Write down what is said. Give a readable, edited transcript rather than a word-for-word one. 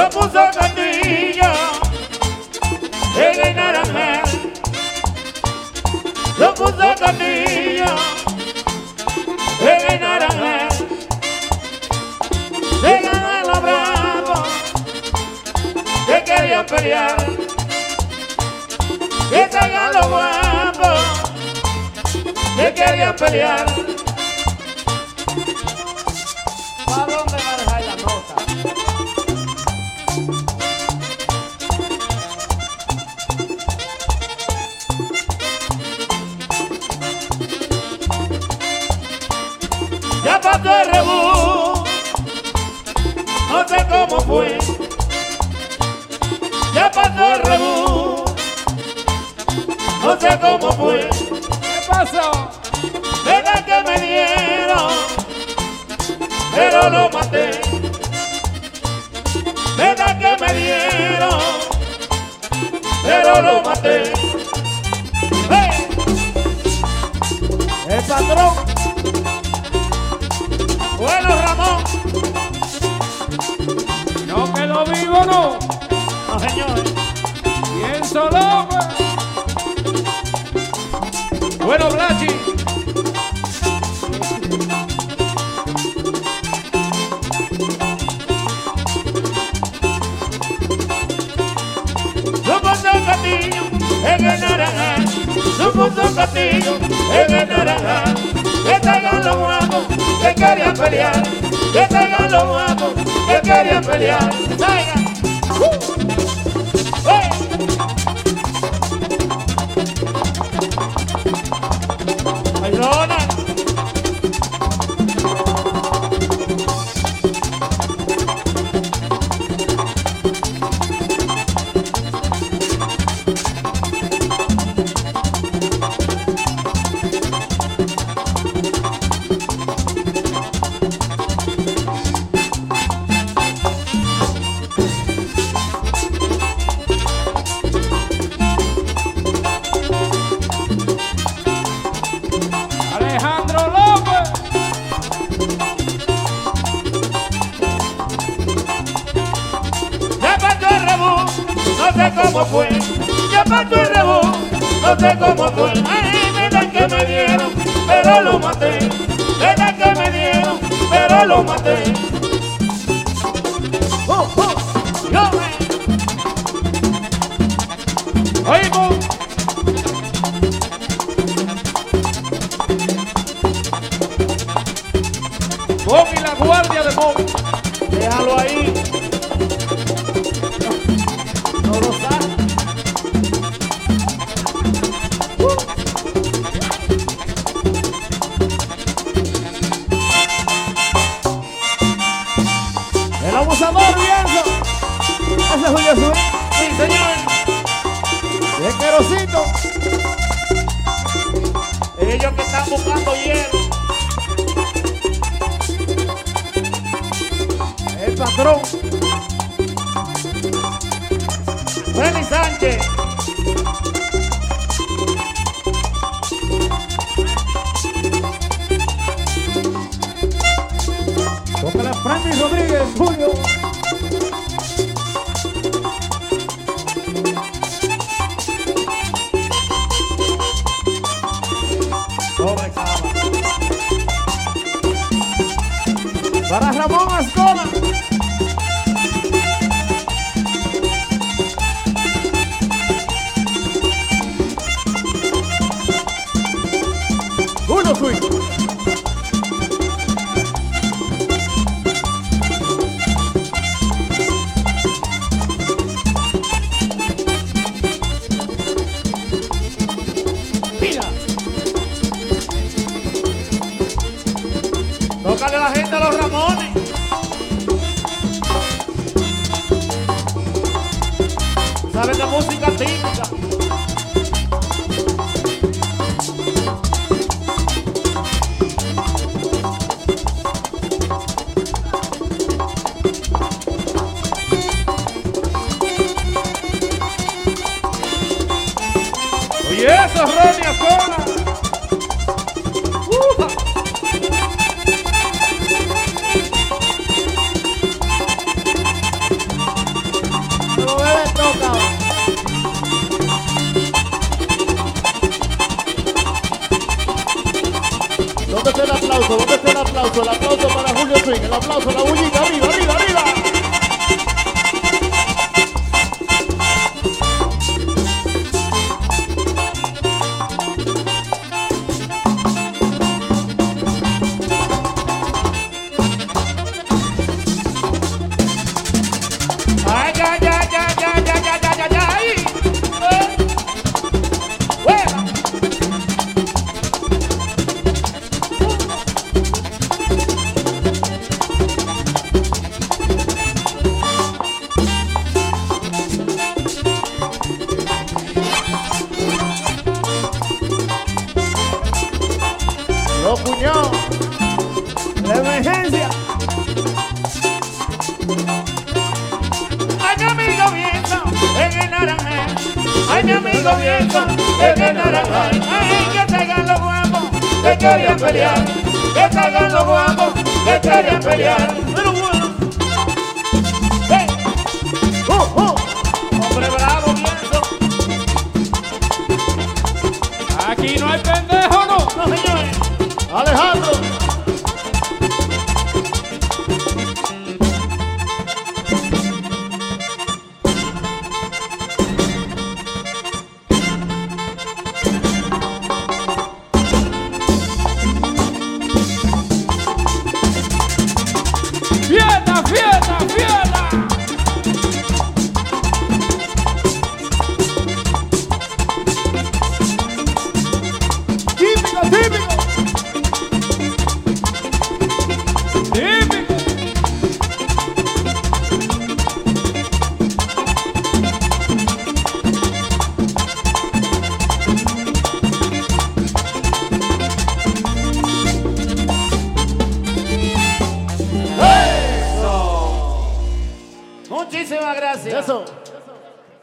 lo puso Castillo en el naranjal, lo puso Castillo en el naranjal. Le ganó a los bravos que querían pelear, que salgan los guapos que querían pelear. ¿Para dónde va a dejar la nota? Ya pasó el rebú, no sé cómo fue. Ya pasó el rebú, no sé cómo fue. ¿Qué pasó? Verdad que me dieron, pero lo maté. Verdad que me dieron, pero lo maté. ¡Hey! El patrón. Bueno, Ramón. No quedó vivo, no. No, señores. Pienso loco. Bueno, Blachi. Lo puso Castillo en el naranjal, lo puso Castillo en el naranjal. Que traigan los guapos que querían pelear, que traigan los guapos que querían pelear. ¡Traigan! ¡Hey! ¡Ay, Ronald! Alejandro López. Ya pasó el rebú, no sé cómo fue. Ya pasó el rebú, no sé cómo fue. Ay, verdad que me dieron, pero lo maté. Verdad que me dieron, pero lo maté. Yo Oímos. Bobby, la guardia de Bobby. déjalo ahí. No lo sabe. El abusador, Bielsa. Ese es Julio Suárez. Sí, señor. Y el Querosito. Ellos que están buscando hielo. El patrón. Félix Sánchez. Contra Francis Rodríguez, Julio. Pobre cama. Para Ramón Ascona. Uno Swing. Mira. Tócale a la gente a los Ramones. Saben de música típica. Oye, eso, Ronnie Ascona. aplauso? ¿Dónde está el aplauso? El aplauso para Julio Swing. El aplauso, la bullita. Arriba, arriba, arriba. Los cuñados. La emergencia. Ay, mi amigo viejo, en el Naranjal. Ay, mi amigo viejo, en el Naranjal. Ay, que traigan los guapos que querían pelear. Que traigan los guapos que querían pelear. Pero bueno. Hey. Hombre bravo, viejo. Aquí no hay pendejo, no. No, señores. Alejandro. Fiesta, fiesta, fiesta. Típico, típico. Típico. Muchísimas gracias. Eso.